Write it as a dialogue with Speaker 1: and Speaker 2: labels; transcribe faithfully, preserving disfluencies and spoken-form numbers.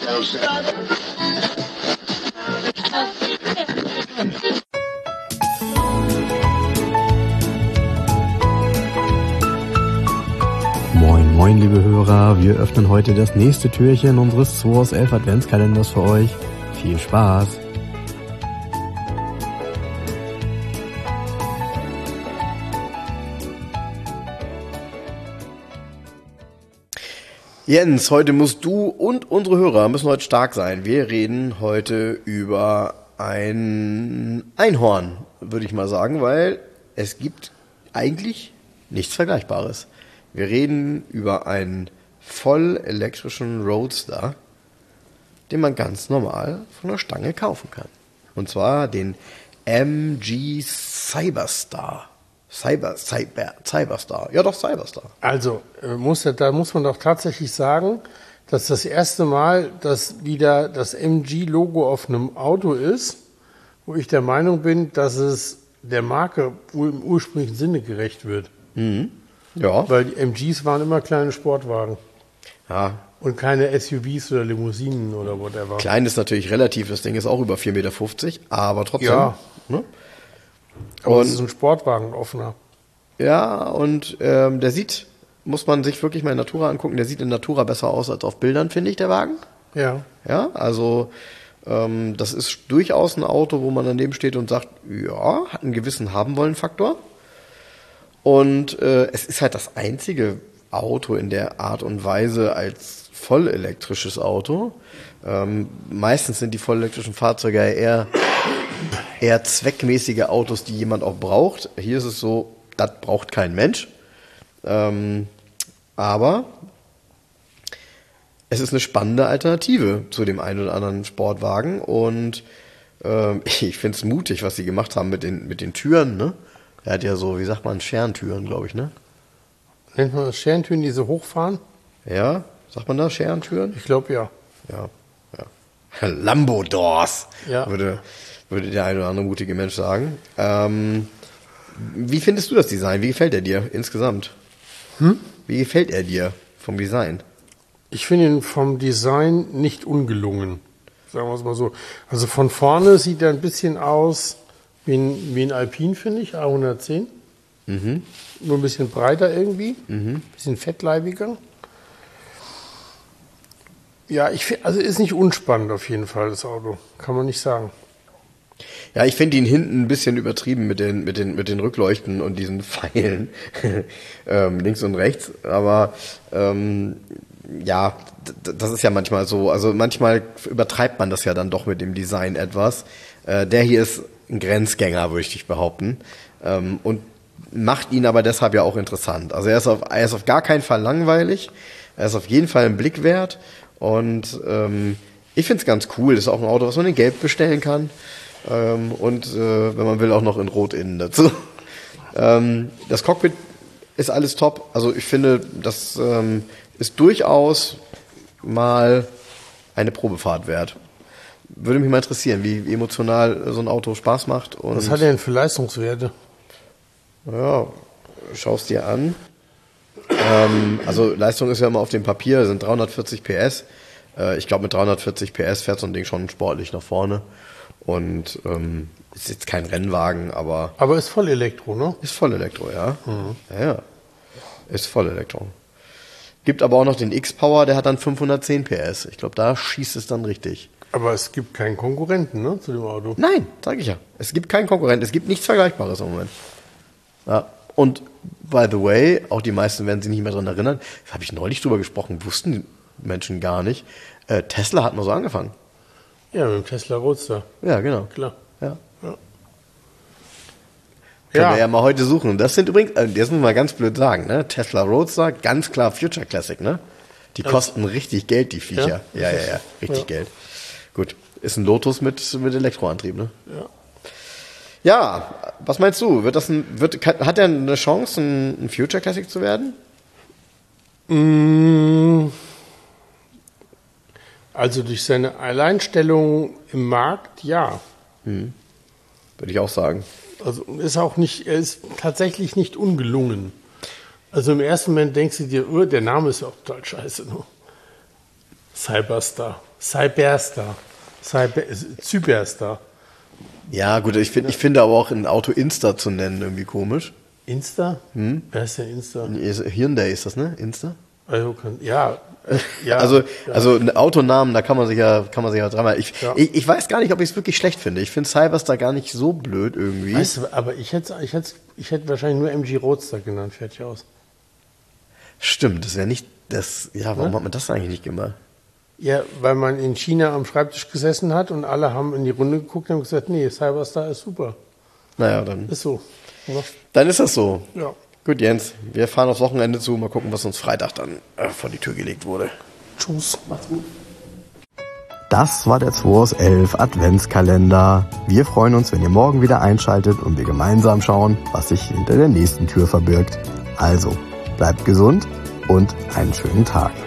Speaker 1: Moin, moin, liebe Hörer. Wir öffnen heute das nächste Türchen unseres zwei aus elf Adventskalenders für euch. Viel Spaß! Jens, heute musst du und unsere Hörer müssen heute stark sein. Wir reden heute über ein Einhorn, würde ich mal sagen, weil es gibt eigentlich nichts Vergleichbares. Wir reden über einen voll elektrischen Roadster, den man ganz normal von der Stange kaufen kann. Und zwar den M G Cyberstar. Cyber, Cyber, Cyberstar. Ja doch, Cyberstar.
Speaker 2: Also, muss, da muss man doch tatsächlich sagen, dass das erste Mal, dass wieder das M G-Logo auf einem Auto ist, wo ich der Meinung bin, dass es der Marke wohl im ursprünglichen Sinne gerecht wird.
Speaker 1: Mhm. Ja.
Speaker 2: Weil die M Gs waren immer kleine Sportwagen.
Speaker 1: Ja.
Speaker 2: Und keine S U Vs oder Limousinen oder whatever.
Speaker 1: Klein ist natürlich relativ, das Ding ist auch über vier Meter fünfzig, aber trotzdem.
Speaker 2: Ja.
Speaker 1: Ne?
Speaker 2: Aber
Speaker 1: Und
Speaker 2: es ist ein Sportwagen, offener.
Speaker 1: Ja, und ähm, der sieht, muss man sich wirklich mal in Natura angucken, der sieht in Natura besser aus als auf Bildern, finde ich, der Wagen.
Speaker 2: Ja.
Speaker 1: Ja, also ähm, das ist durchaus ein Auto, wo man daneben steht und sagt, ja, hat einen gewissen Haben-Wollen-Faktor. Und äh, es ist halt das einzige Auto in der Art und Weise als vollelektrisches Auto. Ähm, meistens sind die vollelektrischen Fahrzeuge ja eher, eher zweckmäßige Autos, die jemand auch braucht. Hier ist es so, das braucht kein Mensch. Ähm, aber es ist eine spannende Alternative zu dem einen oder anderen Sportwagen. Und ähm, ich finde es mutig, was sie gemacht haben mit den, mit den Türen. Ne? Er hat ja so, wie sagt man, Scherentüren, glaube ich, ne?
Speaker 2: Nennt man das Scherentüren, die so hochfahren?
Speaker 1: Ja, sagt man da Scherentüren?
Speaker 2: Ich glaube, ja.
Speaker 1: Ja, ja. Lambo-Doors,
Speaker 2: Ja.
Speaker 1: würde, würde der ein oder andere mutige Mensch sagen. Ähm, wie findest du das Design? Wie gefällt er dir insgesamt?
Speaker 2: Hm?
Speaker 1: Wie gefällt er dir vom Design?
Speaker 2: Ich finde ihn vom Design nicht ungelungen. Sagen wir es mal so. Also von vorne sieht er ein bisschen aus wie ein, wie ein Alpine, finde ich, A hundertzehn.
Speaker 1: Mhm.
Speaker 2: Nur ein bisschen breiter irgendwie,
Speaker 1: Mhm.
Speaker 2: ein bisschen fettleibiger. Ja, ich finde, also ist nicht unspannend auf jeden Fall, das Auto. Kann man nicht sagen.
Speaker 1: Ja, ich finde ihn hinten ein bisschen übertrieben mit den, mit den, mit den Rückleuchten und diesen Pfeilen ähm, links und rechts. Aber ähm, ja, d- das ist ja manchmal so. Also manchmal übertreibt man das ja dann doch mit dem Design etwas. Äh, der hier ist ein Grenzgänger, würde ich behaupten. Ähm, und macht ihn aber deshalb ja auch interessant. Also er ist auf, er ist auf gar keinen Fall langweilig. Er ist auf jeden Fall ein Blick wert. Und ähm, ich finde es ganz cool. Das ist auch ein Auto, was man in Gelb bestellen kann. Ähm, und äh, wenn man will, auch noch in Rot innen dazu. ähm, das Cockpit ist alles top. Also ich finde, das ähm, ist durchaus mal eine Probefahrt wert. Würde mich mal interessieren, wie, wie emotional so ein Auto Spaß macht. Und
Speaker 2: Was hat er denn für Leistungswerte?
Speaker 1: ja, schaust dir an. Ähm, also Leistung ist ja immer auf dem Papier, das sind dreihundertvierzig P S. Äh, ich glaube, mit dreihundertvierzig P S fährt so ein Ding schon sportlich nach vorne. Und ähm, ist jetzt kein Rennwagen, aber
Speaker 2: Aber ist voll Elektro, ne?
Speaker 1: ist voll Elektro, ja. Mhm. Ja, ja. Ist voll Elektro. Gibt aber auch noch den X-Power, der hat dann fünfhundertzehn P S. Ich glaube, da schießt es dann richtig.
Speaker 2: Aber es gibt keinen Konkurrenten, ne, zu dem Auto.
Speaker 1: Nein, sage ich ja. Es gibt keinen Konkurrenten, es gibt nichts Vergleichbares im Moment. Ja. Und by the way, auch die meisten werden sich nicht mehr dran erinnern, das habe ich neulich drüber gesprochen, wussten die Menschen gar nicht. Äh, Tesla hat mal so angefangen.
Speaker 2: Ja, mit dem Tesla Roadster.
Speaker 1: Ja, genau.
Speaker 2: Klar.
Speaker 1: Ja.
Speaker 2: Ja.
Speaker 1: Können
Speaker 2: Ja.
Speaker 1: wir ja mal heute suchen. Und das sind übrigens, äh, das muss man mal ganz blöd sagen, ne? Tesla Roadster, ganz klar Future Classic, ne? Die
Speaker 2: Das-
Speaker 1: kosten richtig Geld, die Viecher. Ja,
Speaker 2: Ja?
Speaker 1: ja, ja, richtig
Speaker 2: Ja.
Speaker 1: Geld. Gut, ist ein Lotus mit, mit Elektroantrieb, ne?
Speaker 2: Ja.
Speaker 1: Ja, was meinst du? Wird das ein, wird, hat er eine Chance, ein, ein Future Classic zu werden?
Speaker 2: Mm, Also durch seine Alleinstellung im Markt, ja.
Speaker 1: Würde ich auch sagen.
Speaker 2: Also ist auch nicht, er ist tatsächlich nicht ungelungen. Also im ersten Moment denkst du dir, oh, der Name ist ja auch total scheiße. Ne? Cyberstar. Cyberster. Cyber, Zyberster.
Speaker 1: Ja, gut, ich, find, ich finde aber auch ein Auto Insta zu nennen irgendwie komisch.
Speaker 2: Insta? Hm? Wer ist denn Insta?
Speaker 1: Hyundai ist das, ne? Insta?
Speaker 2: Also, ja. ja
Speaker 1: also,
Speaker 2: ja.
Speaker 1: also ein Autonamen, da kann man sich ja, kann man sich ja dreimal. Ich,
Speaker 2: ja.
Speaker 1: ich, ich weiß gar nicht, ob ich es wirklich schlecht finde. Ich finde Cyberstar gar nicht so blöd irgendwie.
Speaker 2: Weißt du, aber ich hätte, ich hätte, ich hätte wahrscheinlich nur M G Roadster genannt, fertig aus.
Speaker 1: Stimmt, das wäre nicht das. Ja, warum ja? hat man das eigentlich nicht gemacht?
Speaker 2: Ja, weil man in China am Schreibtisch gesessen hat und alle haben in die Runde geguckt und haben gesagt, nee, Cyberstar ist super.
Speaker 1: Naja, dann.
Speaker 2: Ist so. Ja.
Speaker 1: Dann ist das so.
Speaker 2: Ja.
Speaker 1: Gut, Jens, wir fahren aufs Wochenende zu. Mal gucken, was uns Freitag dann äh, vor die Tür gelegt wurde.
Speaker 2: Tschüss. Macht's gut.
Speaker 1: Das war der zwei aus elf Adventskalender. Wir freuen uns, wenn ihr morgen wieder einschaltet und wir gemeinsam schauen, was sich hinter der nächsten Tür verbirgt. Also, bleibt gesund und einen schönen Tag.